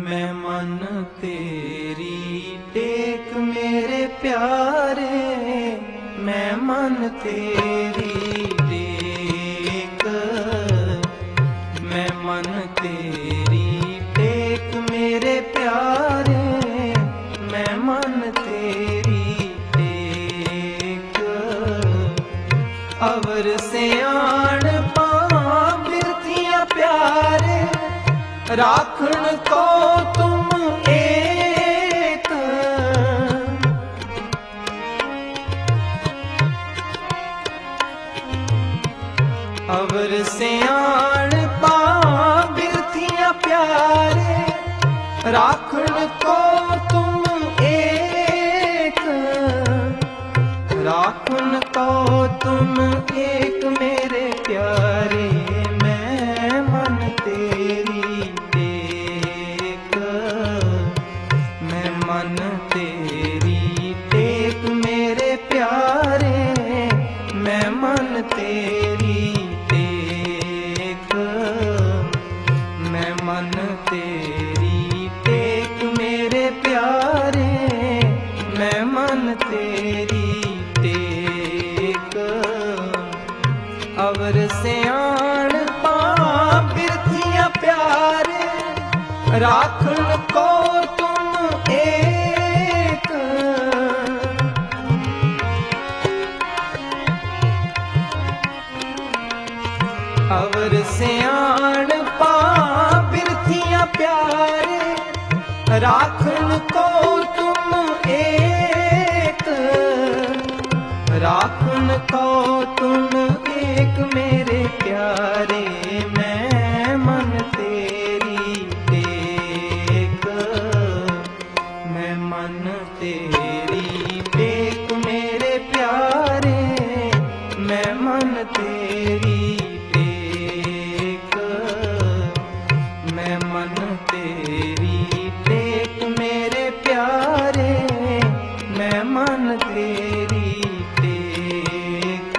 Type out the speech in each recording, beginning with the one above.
मैं मन तेरी टेक मेरे प्यारे, मैं मन तेरी टेक, मैं मन तेरी टेक मेरे प्यारे, मैं मन तेरी टेक। अवर से आण पां बिरथियां प्यारे, राखण को तुम एक। अवर से आण पां बिरथियां प्यारे, राखण को तुम एक। राखण को तुम एक मेरे प्यारे, मैं मन तेरी टेक, मैं मन तेरी टेक मेरे प्यारे, मैं मन तेरी टेक, मैं मन तेरी टेक मेरे प्यारे, मैं मन तेरी टेक। अवर से आण पां बिरथियां प्यारे, राखण को तुम एक। अवर से आण पां बिरथियां प्यारे, राखण को तुम एक। राखण को तुम एक मेरे प्यारे, मैं मन तेरी टेक, मैं मन तेरी टेक मेरे प्यारे, मैं मन तेरी टेक, मैं मन तेरी टेक मेरे प्यारे, मैं मन तेरी टेक।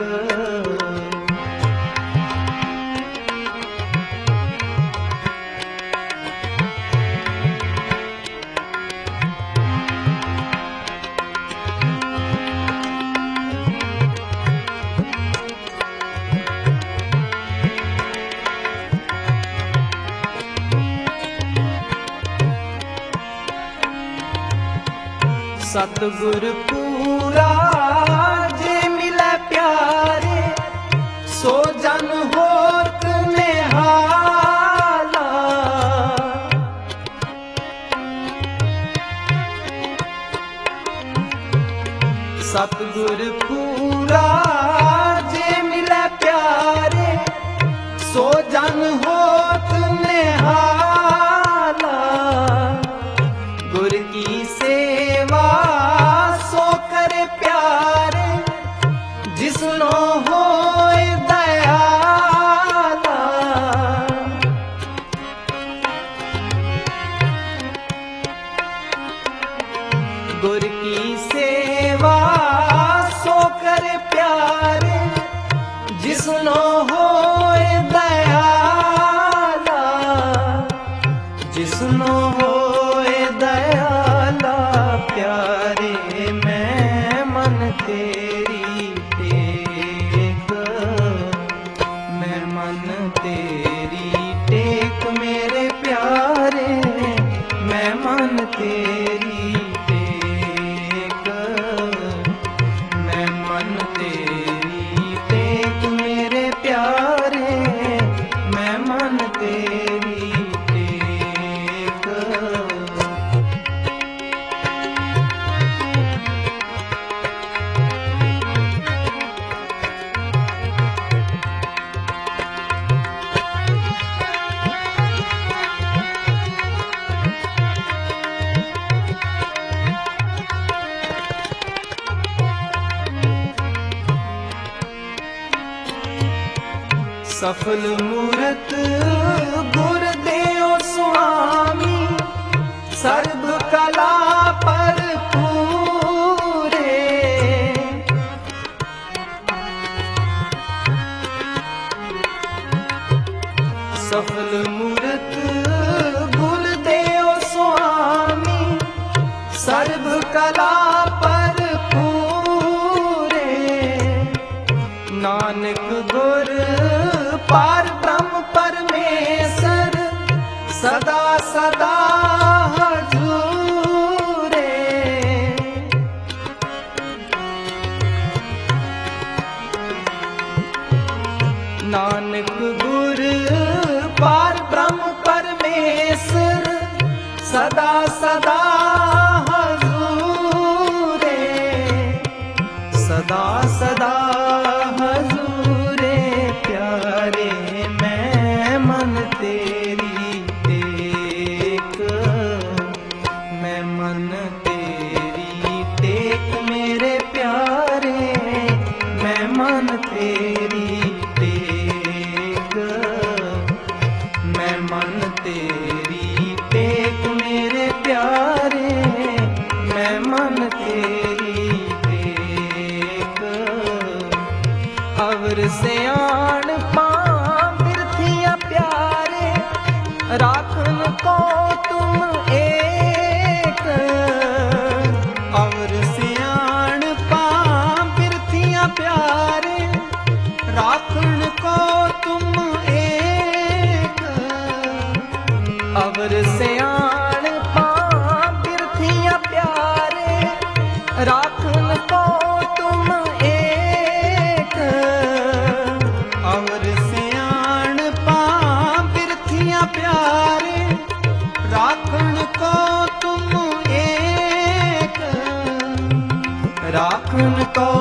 सतगुर पूरा जे मिले प्यारे, सो जन होत निहाला। सतगुर पूरा जे मिले प्यारे, सो जन होत निहाला। गुर की सेवा सो करे प्यारे, जिसनो होए दयाला। गुर की सेवा सो करे प्यारे, जिसनो होए दयाला। जिसनो होए दयाला प्यारे, मैं मन तेरी टेक, मैं मन तेरी टेक मेरे प्यारे, मैं मन तेरी टेक, मैं मन तेरी टेक मेरे प्यारे, मैं मन तेरी टेक। सफल मूरत गुर देओ स्वामी, सर्ब कला पर पूरे। सफल मूरत गुर देओ स्वामी, सदा सदा हजूरे। नानक गुर पार ब्रह्म परमेश्वर सदा सदा हजूरे। सदा सदा हजूरे प्यारे मैं मन तेरी टेक। मैं मन तेरी टेक मेरे प्यारे मैं मन तेरी टेक। मैं मन तेरी टेक मेरे प्यारे मैं मन तेरी टेक। अवर सियाण पां बिरथियां प्यारे राखन को तुम एक। अवर सियाण पां बिरथियां प्यारे राखन को तुम एक। अवर सियाण पां बिरथियां प्यारे राखन को तुम एक। अवर सियाण पां बिरथियां प्यारे राखन को तुम एक। राखन को